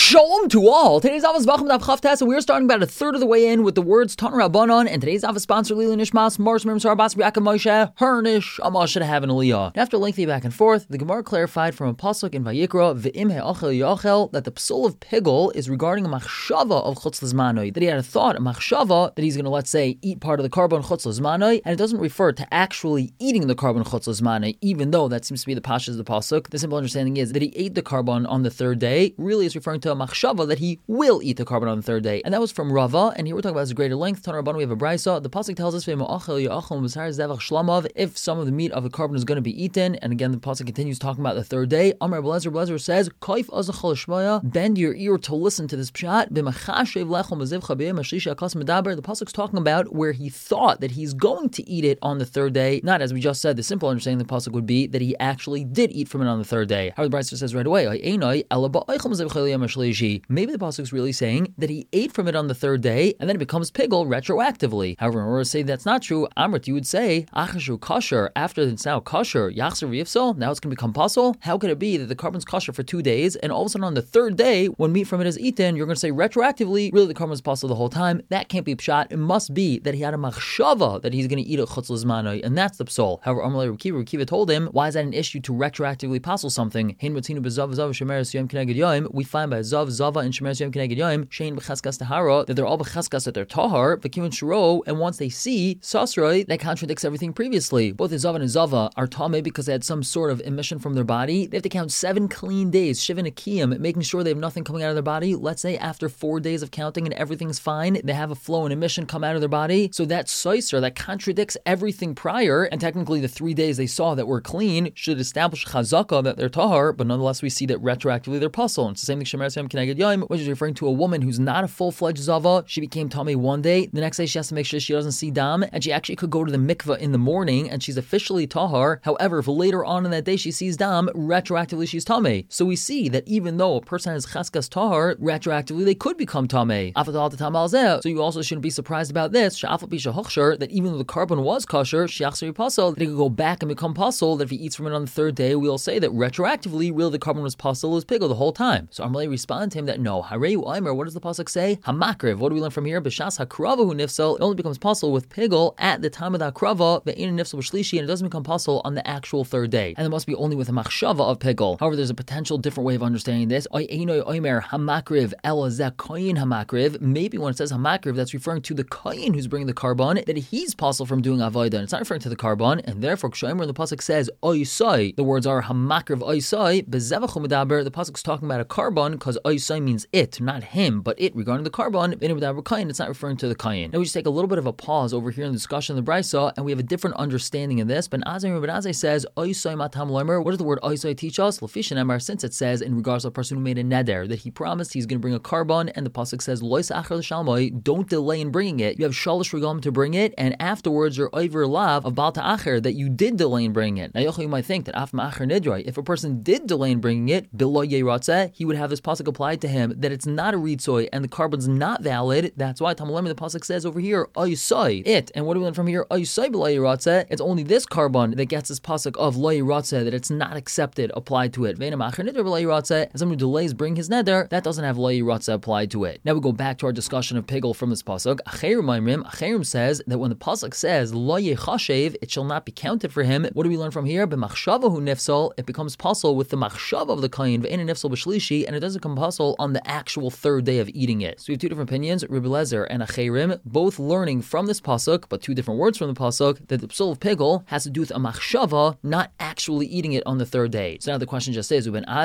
Shalom to all. Today's Avos Bacham Daf Chavtes, and we are starting about a third of the way in with the words Tan Rabbanon. And today's Avos sponsor Lili Nishmas Mars Mim Sarbas Biakim Moshe Hernish Amash should have an Aliyah. After lengthy back and forth, the Gemara clarified from a pasuk in Vayikra Ve'im He'achel Yachel that the psul of Pigel is regarding a machshava of Chutz L'Zmanoi, that he had a thought, a machshava, that he's going to, let's say, eat part of the carbon Chutz L'Zmanoi, and it doesn't refer to actually eating the carbon Chutz L'Zmanoi, even though that seems to be the pashas of the pasuk. The simple understanding is that he ate the carbon on the third day. Really, is referring to a machshava that he will eat the carbon on the third day, and that was from Rava. And here we're talking about his greater length. Tan Rabbanon, we have a brisa. The pasuk tells us if some of the meat of the carbon is going to be eaten, and again the pasuk continues talking about the third day. Amar Blazer says, bend your ear to listen to this pshat. The pasuk's talking about where he thought that he's going to eat it on the third day, not as we just said. The simple understanding of the pasuk would be that he actually did eat from it on the third day. However, the brisa says right away, maybe the pasuk is really saying that he ate from it on the third day and then it becomes pigel retroactively. However, in order to say that's not true, Amrit, you would say achashu kosher, after it's now kosher, yachzer v'yifsol, now it's going to become pasul. How could it be that the carbon's kosher for 2 days and all of a sudden on the third day when meat from it is eaten, you're going to say retroactively, really the carbon's pasul the whole time? That can't be pshat. It must be that he had a machshava that he's going to eat a chutz l'zmanoi, and that's the psal. However, Amalei Rekiva told him, why is that an issue to retroactively pasul something? We find by Zav, Zava, and Shemer Yom Keneged Yom, Shein b'chaskas tahara, that they're all b'chaskas that they're tahar, v'kimun shiro, and once they see sasroi, that contradicts everything previously. Both the Zav and Zava are tameh because they had some sort of emission from their body. They have to count 7 clean days, Shivan Akiyim, making sure they have nothing coming out of their body. Let's say after 4 days of counting and everything's fine, they have a flow and emission come out of their body. So that soiser, that contradicts everything prior, and technically the 3 days they saw that were clean should establish chazaka that they're tahar, but nonetheless we see that retroactively they're pasul. It's the same thing Shemer Yom Keneged Yom, which is referring to a woman who's not a full-fledged zava. She became tamei one day. The next day she has to make sure she doesn't see dam, and she actually could go to the mikveh in the morning and she's officially tahar. However, if later on in that day she sees dam, retroactively she's tamei. So we see that even though a person has chaskas tahar, retroactively they could become tamei. So you also shouldn't be surprised about this. That even though the carbon was kosher, that he could go back and become pasul. That if he eats from it on the third day, we'll say that retroactively, really the carbon was pasul, was pigel the whole time. So Amalei responded to him that no, Hareu Aimer, what does the pasuk say? Hamakriv. What do we learn from here? B'shas hakrava hu nifsal. It only becomes pasul with pigel at the time of the hakrava, ve'ein nifsal b'shlishi, and it doesn't become pasul on the actual third day. And it must be only with a machshava of pigel. However, there's a potential different way of understanding this. Oinoi Aimer hamakriv ela zeh koyin hamakriv. Maybe when it says hamakriv, that's referring to the koyin who's bringing the carbon, that he's pasul from doing avodah. It's not referring to the carbon, and therefore Kshomer, the pasuk says oisai. The words are hamakriv oisai bezevach u'medaber. The pasuk's talking about a carbon because oisai means it, not him, but it regarding the carbon. It's not referring to the kayin. Now we just take a little bit of a pause over here in the discussion of the brisa, and we have a different understanding of this. Ben Azai says oisai matam loimer. What does the word oisai teach us? Lefishin Emar, since it says in regards to a person who made a neder that he promised he's going to bring a carbon, and the pasuk says lois achar l'shalmoi, don't delay in bringing it. You have shalosh regalim to bring it, and afterwards you're over lav of balta acher that you did delay in bringing it. Now you might think that af ma'acher nidroi, if a person did delay in bringing it, below yeratzeh, he would have this pasuk applied to him that it's not a ritzoy and the carbon's not valid. That's why Tamalim the pasuk says over here oisai it. And what do we learn from here? Oisai below yeratzeh. It's only this carbon that gets this pasuk of lo yeratzeh, that it's not accepted applied to it. Ve'ena ma'acher nidroi below yeratzeh. As someone who delays bring his neder, that doesn't have lo yeratzeh applied to it. Now we go back to our discussion of pigel from this pasuk. Acherim says that when the pasuk says lo yechashev, it shall not be counted for him. What do we learn from here? B'machshavahu nifsal, it becomes pasul with the machshav of the kain, ve'ena nifsal b'shlishi, and it doesn't come pasul on the actual third day of eating it. So we have two different opinions, Rebbe Lezer and Acherim, both learning from this pasuk, but two different words from the pasuk, that the psul of pigel has to do with a machshava, not actually eating it on the third day. So now the question just is, how does Ben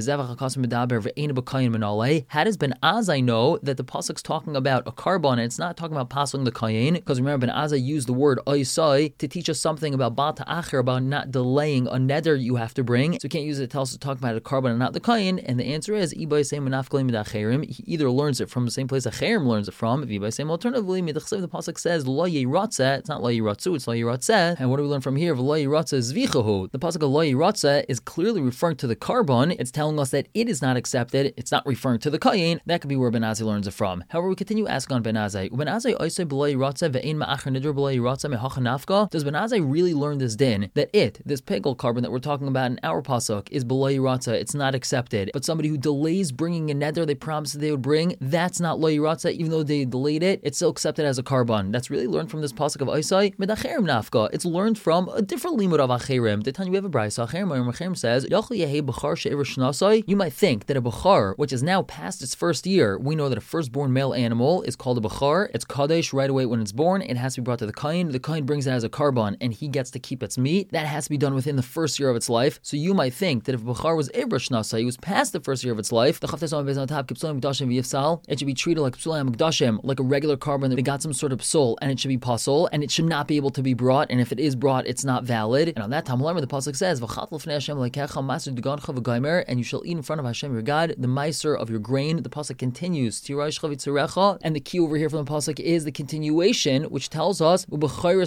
Azai know that the pasuk's talking about a carbon and it's not talking about pasling the kayin? Because remember, Ben Azai used the word oisai to teach us something about bata acher, about not delaying a neder you have to bring. So we can't use it to tell us to talk about a carbon and not the kayin. And the answer is, he either learns it from the same place Acherim learns it from. Alternatively, the pasuk says lo yiratzeh. It's not lo yiratzu, it's lo yiratzeh. And what do we learn from here? Lo yiratzeh zvichahu. The pasuk of lo yiratzeh is clearly referring to the carbon. It's telling us that it is not accepted. It's not referring to the kayin. That could be where Ben Azai learns it from. However, we continue asking on Ben Azai. Ben Azai oisei b'lo yiratzeh ve'ein ma'acher nidr b'lo yiratzeh mehacha nafka. Does Ben Azai really learn this din that this pigel carbon that we're talking about in our pasuk is b'lo yiratzeh? It's not accepted. But somebody who delays is bringing a neder they promised that they would bring, that's not lo yiratza, even though they delayed it, it's still accepted as a carbon. That's really learned from this pasuk of Isai, medacherim nafka. It's learned from a different limud of acherim. The time we have a brayso, acherim says, you might think that a bachar, which is now past its first year, we know that a firstborn male animal is called a bachar. It's kadesh right away when it's born. It has to be brought to the kohen. The kohen brings it as a carbon, and he gets to keep its meat. That has to be done within the first year of its life. So you might think that if a bachar was ibra shnasa, he was past the first year of its life, the chaftes on top, it should be treated like psulam mukdashim, like a regular carbon that got some sort of psul, and it should be pasul, and it should not be able to be brought. And if it is brought, it's not valid. And on that time, the pasuk says, and you shall eat in front of Hashem your God the meiser of your grain. The pasuk continues, and the key over here from the pasuk is the continuation, which tells us and the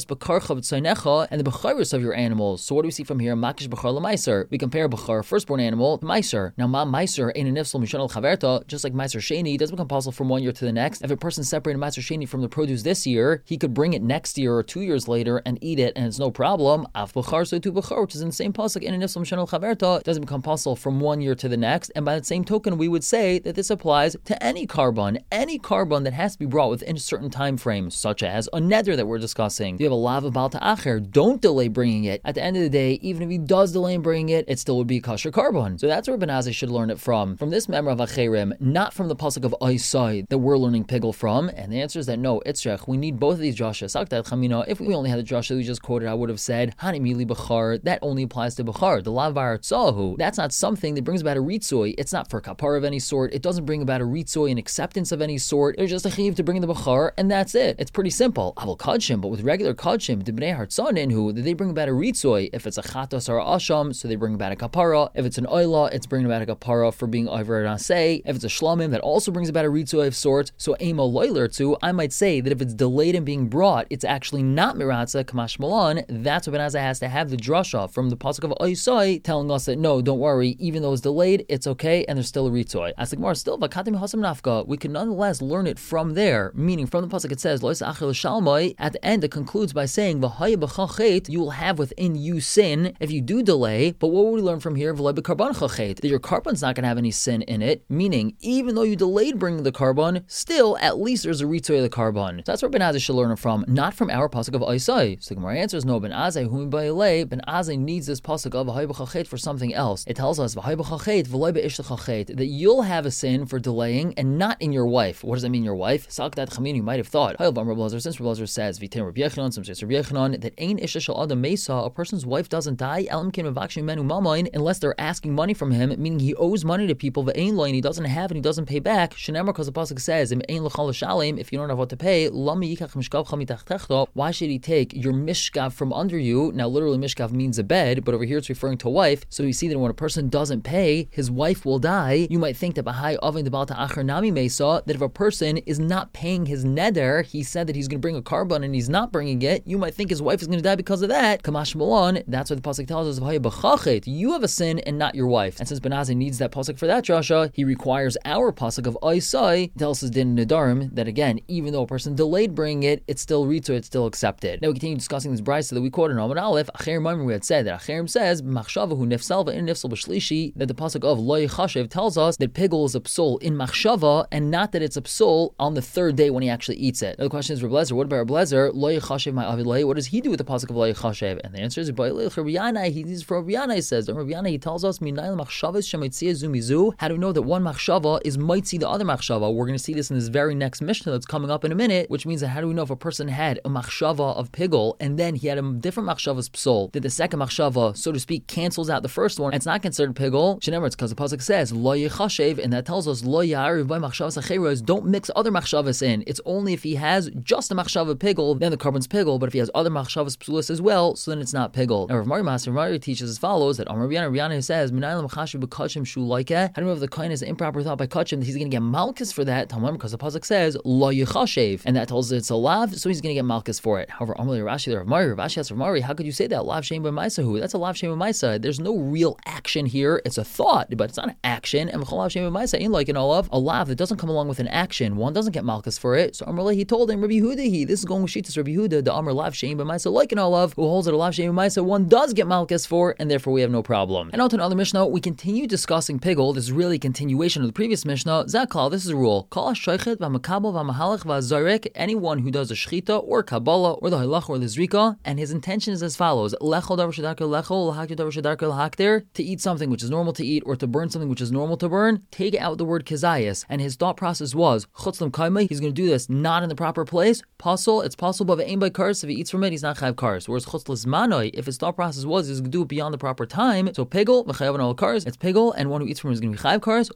bechayris of your animals. So what do we see from here? Makish bechar lemeiser. We compare bechar, firstborn animal, to meiser. Now ma meiser ain't a nifsal mishon al chaverta, just like meiser sheni doesn't become possible from one year to the next. If a person separated meiser sheni from the produce this year, he could bring it next year or 2 years later and eat it, and it's no problem. Af bechar, so to bechar, which is in the same pasuk, in a nifsal mishon al chaverta, doesn't become possible from 1 year to the next. And by the same token, we would say that this applies to any carbon that has to be brought within a certain time frame, such as a neder that we're discussing. If you have a lav about ta'acher, don't delay bringing it. At the end of the day, even if he does delay in bringing it, it still would be kosher carbon. So that's where Ben Azai should learn it from this memra of acherim, not from the pasuk of Isai that we're learning pigel from. And the answer is that no, itzrech, we need both of these drashas. If we only had the drasha that we just quoted, I would have said hani mili bechar. That only applies to bechar. The lav ba'aratzahu, that's not something that brings about a ritzoi. It's not for kapar of any sort. It doesn't bring about a ritzoi, an acceptance of any sort. There's just a chiv to bring the bechar, and that's it. It's pretty simple. Aval kadshim, but with regular kadshim, the bnei hartzanin who they bring about a ritzoi. If it's a chatos or a asham, so they bring about a kapara. If it's an oila, it's bringing about a kapara for being over an asay. If it's a shlamim, that also brings about a ritzoi of sorts. So emo loiler too, I might say that if it's delayed in being brought, it's actually not miratza kamash malan. That's what Ben Azai has to have the drasha from the pasuk of Isai telling us that no, don't worry, even though it's delayed, it's okay, and there's still a ritzoi. As the Gemara still vakatim hasam nafka, we can nonetheless learn it from there. Meaning from the pasuk it says lois achel shalmai. At the end it concludes by saying v'haya b'chachet, you will have within you sin if you do delay. But what would we learn from here? V'lay b'karban chachet, that your carbon's not going to have any sin in it. Meaning even though you delayed bringing the carbon, still at least there's a ritzoi of the carbon. So that's where Ben Azai should learn it from, not from our pasuk of Isai. So the Gemara answers no. Ben Azai whom ba'ilei, Ben Azai needs this pasuk of v'haya b'chachet for something else. It tells us v'haya b'chachet v'lay b'ishtachachet, that you'll have a sin for delaying and not in your wife. What does that mean, your wife? Salkdat chamin, you might have thought. Since Rabbi Elazar says v'tem Rabbi Yechanan, some says Rabbi Yechanan, that ein isha shel adam mesa, a person's wife doesn't die elam kin mevakshim menu mamain, unless they're asking money from him, meaning he owes money to people v'ein lo, and he doesn't have and he doesn't pay back. Shenemar, because the pasuk says im ein l'chal shalim, if you don't have what to pay, lami yikach mishkavcha mitachtechto, why should he take your mishkav from under you? Now literally mishkav means a bed, but over here it's referring to wife. So we see that when a person doesn't pay, his wife will die. You might think that bahai avin debal ta'achar nami mesa, that if a person is not paying his neder, he said that he's going to bring a carbon and he's not bringing it, you might think his wife is going to die because of that. Kamash malon, that's what the pasuk tells us, v'haya b'chachet, you have a sin and not your wife. And since Ben Azai needs that pasuk for that drasha, he requires our pasuk of Isai, tells us din nedarim, that again, even though a person delayed bringing it, it's still rito, it's still accepted. Now we continue discussing this brayso that we quoted in Amud Aleph. Acher Maimon, we had said that Acherim says machshava hu nefsal v'in nefsal b'shlishi, that the pasuk of lo yichashev tells us that pigul is a psul in machshava and not that it's a psul on the third day when he actually eats it. Now the question is, Rabbi Elazar, what about Rabbi Elazar? Lo yichashev my avid lo, what does he do with the pasuk of lo yichashev? And the answer is Rabbi Yanai, he's from Rabbi Yanai, says. Rabbi Yanai, he tells us minayil machshavas shemaitzia zumizu. How do we know that one machshava is mitzi the other machshava? We're going to see this in this very next Mishnah that's coming up in a minute, which means that how do we know if a person had a machshava of pigul and then he had a different machshava's psul, that the second machshava, so to speak, cancels out the first one, it's not considered pigul? Shenemar, it's because the pasuk says lo yichashev, and that tells us lo ya'ariv by machshavas acheros, don't mix other machshavas in. It's only if he has just a machshava pigul, then the carbon's pigul, but if he has other machshavas psulis as well, so then it's not pigul. Now Rav Mari Maser Mari teaches as follows, that Amar Rabbi Yana says minayil machashiv b'kachim shu loika. How do we know if the kohen is improper thought by kachim that he's going to get malchus for that? Talmud, because the pasuk says lo yichashev, and that tells us it's a lav, so he's going to get malchus for it. However, Amar Rashi there Rav Mari, Rashi asks Rav Mari, how could you say that lav shem b'maisahu? That's a lav shem b'maisa. There's no real action here. It's a thought, but it's not an action. And lav shem b'maisa ain't like an olav, a lav that doesn't come along with an action. One doesn't get malchus for it. So Amar he told him Rabbi Yehuda, this is going with Shitas Rabbi Yehuda, the Amar lav shem b'maisa like an olav, who holds that a lav shem b'maisa one does get malchus for, and therefore we have no problem. And on to another Mishnah, we continue discussing pigul. This is really really a continuation of the previous Mishnah. Zaklal, this is a rule. Kol ha-shoichet v'ha-makabel v'ha-mahalach v'ha-zarek, anyone who does a shechita or kabbalah or the halach or the zrika, and his intention is as follows: lechol davar shedarkel lechol, lahaktir davar shedarkel lahaktir, to eat something which is normal to eat or to burn something which is normal to burn. Take out the word kezayis, and his thought process was chutz l'kaimai. He's going to do this not in the proper place. Pasul, it's possible, but aim by kars. If he eats from it, he's not chayav kars. Whereas chutz l'zmanoi, if his thought process was he's going to do it beyond the proper time, so pigel v'chayav al kars, it's pigel, and one who eats from it is going to be chayav kars.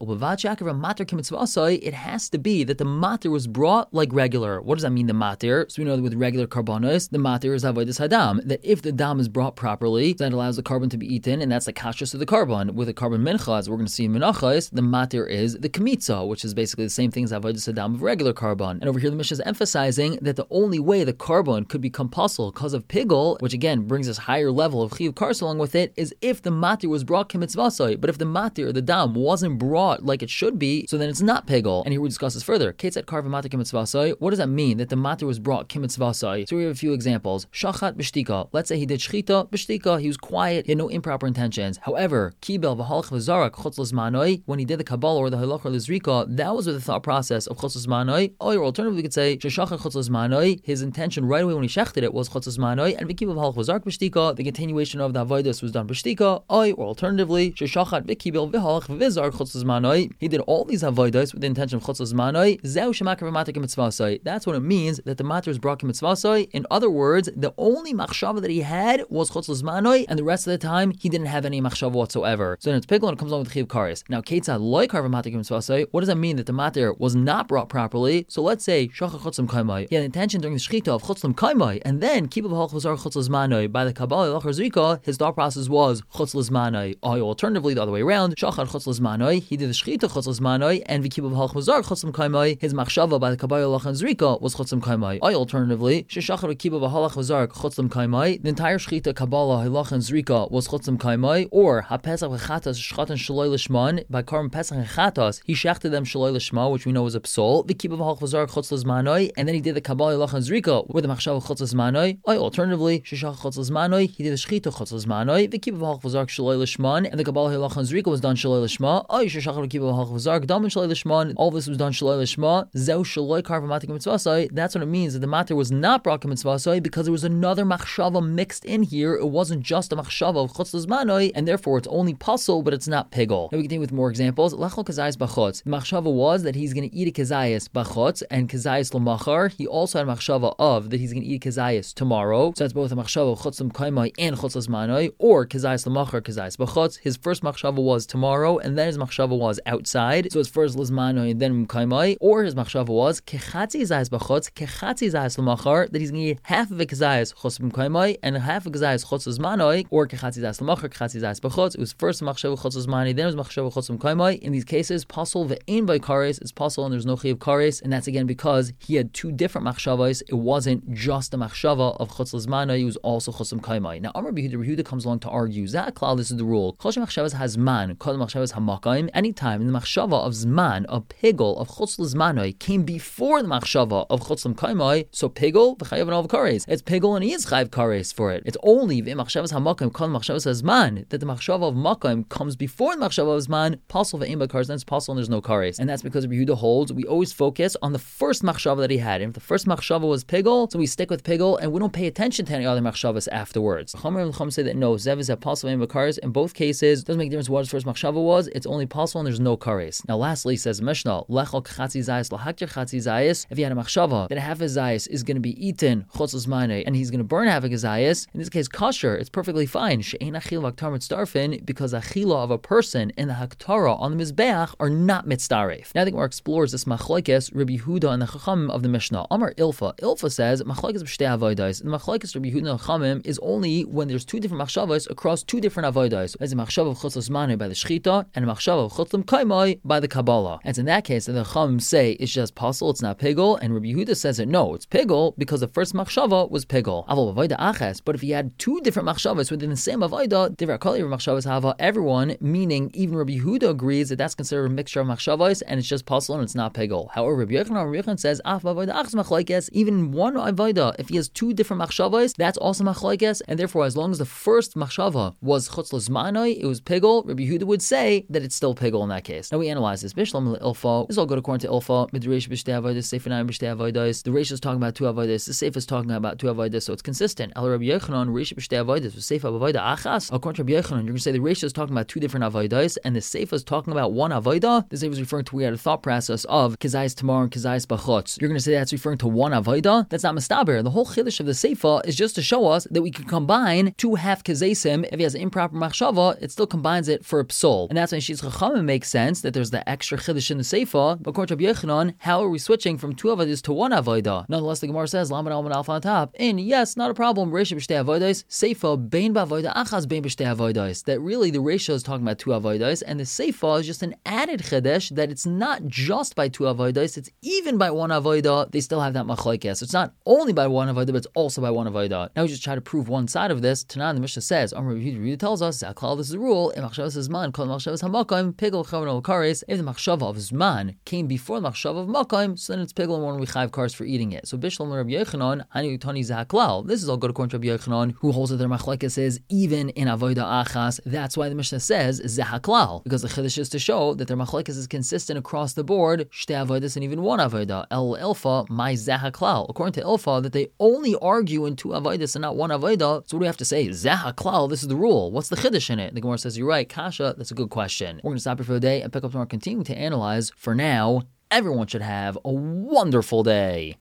It has to be that the matir was brought like regular. What does that mean, the matir? So we know that with regular karbanos, the matir is avodas hadam. That if the dam is brought properly, that allows the carbon to be eaten, and that's the kashrus of the carbon. With a carbon mincha, as we're going to see in menachos, the matir is the kemitza, which is basically the same thing as avodas hadam of regular carbon. And over here, the Mishnah is emphasizing that the only way the carbon could become pasul because of pigel, which again brings us higher level of chiyuv kars along with it, is if the matir was brought kemitzvasai. But if the matir, the dam, wasn't brought like it should be, so then it's not pigel. And here we discuss this further. Ketzat karva matir kemitzvasai. What does that mean that the matir was brought kemitzvasai? So we have a few examples. Shachat b'shtika. Let's say he did shchita b'shtika. He was quiet. He had no improper intentions. However, kibel v'halach v'zarak chutz l'zmanoi. When he did the kabbalah or the halach or the zrika, that was with the thought process of chutz l'zmanoi. Or alternatively, we could say sheshachat chutz l'zmanoi. His intention right away when he shechted it was chutz l'zmanoi, and v'kibel v'halach v'zarak b'shtika. The continuation of the avodas was done b'shtika. Or alternatively, sheshachat v'kibel v'halach v'zarak chutz l'zmanoi. He did all these avodas with the intention of chutz l'zmanoi. Zeu shemakav matir kemitzvasai. That's what it means that the matir is brought kemitzvasai. In other words, the only machshava that he had was chutz l'zmanoi, and the rest of the time he didn't have any machshava whatsoever. So then it's pigel and it comes on with chiyuv kares. Now, ketzad loy karva matir kemitzvasai. What does that mean that the matir was not brought properly? So let's say shachar chutz l'kaimai. He had the intention during the shechita of chutz l'kaimai, and then kibel v'halach v'zar chutz l'zmanoi. By the kabbalah lachar zrika, his thought process was chutz l'zmanoi. Or alternatively, the other way around, shachar chutz l'zmanoi. He did the shechita chutz l'zmanoi, and v'kibel v'halach v'zar chutz l'kaimai. His machshava by the kabbalah lachar zrika was chutz l'kaimai. Or alternatively, sheshachar v'kibel v'halach v'zar chutz l'kaimai. The entire shechita kabbalah halach and zrika was chutz l'kaimai. Or hapesach v'chatas shchatan shaloi l'shman. By karm pesach and chatas, he shechted them shaloi l'shma, which we know was a psol. V'kibel v'halach v'zar chutz l'zmanoi, and then he did the kabbalah halach and zrika with the machshava chutz l'zmanoi. Or alternatively, sheshachar chutz l'zmanoi, he did the shechita chutz l'zmanoi. V'kibel v'halach v'zar shaloi l'shman, and the kabbalah halach and zrika was done shaloi l'shma. Or sheshachar v'kibel v'halach v'zar gdam and shaloi l'shman. All this was done shaloi l'shma. Zeu shaloi karva matir kemitzvasai. That's what it means that the matir was not brought kemitzvasai because there was another machshava mixed in here. It wasn't just a machshava of chutz l'zmanoi, and therefore it's only pasul, but it's not pigel. Now we continue with more examples. Lechol kezayis b'chutz. The machshava was that he's going to eat a kezayis b'chutz and kezayis l'machar. He also had a machshava of that he's going to eat kezayis tomorrow. So that's both a machshava of chutz l'kaimai and chutz l'zmanoi, or kezayis l'machar, kezayis b'chutz. His first machshava was tomorrow, and then his machshava was outside. So it's first l'zmanoi and then m'kaimai. Or his machshava was kechatzi zayis b'chutz, kechatzi zayis l'machar, that he's going to eat half of a kezayis chutz m'kaimai and half of a kezayis chutz l'zmanoi, or kechatzi zayis l'machar, kechatzi zayis b'chutz. It was first machshava chutz l'zmanoi, then it was machshava chutz m'kaimai. In these cases, pasul ve'ein by kares, it's pasul and there's no chiyuv kares, and that's again because he had two different machshavas. It wasn't just the machshava of chutz l'zmanoi, it was also chutz m'kaimai. Now, Amar Yehuda comes along to argue, Zaklal, this is the rule. Kol machshavas has man, kol machshavas hamakaim. Anytime the machshava of zman, of pigel, of chutz l'zmanoi came before the machshava of chutz l'kaimai, so pigel v'chayav and all kares. It's pigel and he is chayav kares for it. It's only v'machshavas hamakaim, kol machshavas has man, that the machshava of makaim comes before the machshava of zman, pasul ve'im by kares, then it's pasul and there's no kares. And that's because Yehuda holds we always focus on the first machshava that he had. And if the first machshava was pigel, so we stick with pigel and we don't pay attention to any other machshavas afterwards. Chomer and Chum say that no, zev is a pasul ve'im by kares. In both cases, it doesn't make a difference what his first machshava was. It's only pasul and there's no kares. Now, lastly, says Mishnah, lechol kchatzi zayis lahaktir kchatzi zayis. If he had a machshava that half his zayis is going to be eaten chutz l'zmanoi and he's going to burn half of his zayis, in this case kosher, it's perfectly fine. She'ein achil v'aktar mitzdarfin, because achila of a person and the haktara on the mizbeach are not mitzdaref. Now I think we're explores this machlokes Rabbi Yehuda and the Chachamim of the Mishnah. Amar Ilfa. Ilfa says machlokes b'shtei avodos. The machlokes Rabbi Yehuda and Chachamim is only when there's two different machshavos across two different avodos. There's a machshava of chutz l'zmanoi by the shechita and a machshava of chutz l'kaimai by the kabbalah. And in that case, the Chachamim say it's just pasul, it's not pigel, and Rabbi Yehuda says that no, it's pigel because the first machshava was pigel. Aval avoda aches. But if he had two different machshavos within the same avoda, divrei kol machshavos hava, everyone, meaning even Rabbi Yehuda agrees that that's considered a mixture of machshavos and it's just pasul and it's not pigel. However, Rabbi Yochanan says af avoda achas machlokes, even one avoda, if he has two different machshavos, that's also machlokes, and therefore as long as the first machshava was chutz l'zmanoi, it was pigel, Rabbi Yehuda would say that it's still still pigel in that case. Now we analyze this. Bishlam ilfa. This is all good according to ilfa. Midreish b'shtei avodas, sefer nine b'shtei avodas. The Reish is talking about two avodas. The sefer is talking about two avodas, so it's consistent. El Rabbi Yochanan Reish b'shtei avodas with sefer avodah achas. According to Rabbi Yochanan, you're going to say the Reish is talking about two different avodas, and the sefer is talking about one avodah. The sefer is referring to, we had a thought process of kizayis tamar and kizayis bachutz. You're going to say that's referring to one avodah. That's not mistaber. The whole chiddush of the sefer is just to show us that we can combine two half kizaysim. If he has an improper machshava, it still combines it for a psol, and that's when Shitz Chachamim makes sense that there's the extra chiddush in the sefer. But according to Rabbi Yochanan, how are we switching from two avodas to one avodah? Nonetheless, the Gemara says Lamed Alman Alpha on top. And yes, not a problem. Reisha b'shtei avodas, sefer bein b'avodah achas bein b'shtei avodas. That really the Reisha is talking about two avodas, and the sefer is just an added chiddush that it's not just by two avodas, it's even by one avodah. They still have that machlokes. So it's not only by one avodah, but it's also by one avodah. Now we just try to prove one side of this. Tanan, the Mishnah says, Reader tells us, Zaklal, this is a rule. If the machshava of zman came before the machshava of makom, so then it's pigel and one we chayv cars for eating it. So Bishlam Rabbi Yochanan, Hani Utani Zaklal. This is all good according to Rabbi Yochanan, who holds that their machlekes is even in avodah achas. That's why the Mishnah says zahaklal, because the chiddush is to show that their machlekes is consistent across the board, shtei avodas and even one avodah. El Ilfa, my zahaklal. According to Ilfa, that they only argue in two avodas and not one avodah. So what do we have to say? Zahaklal, this is the rule. What's the chiddush in it? The Gemara says, you're right, Kasha, that's a good question. We're going to stop here for the day and pick up tomorrow, continue to analyze. For now, everyone should have a wonderful day.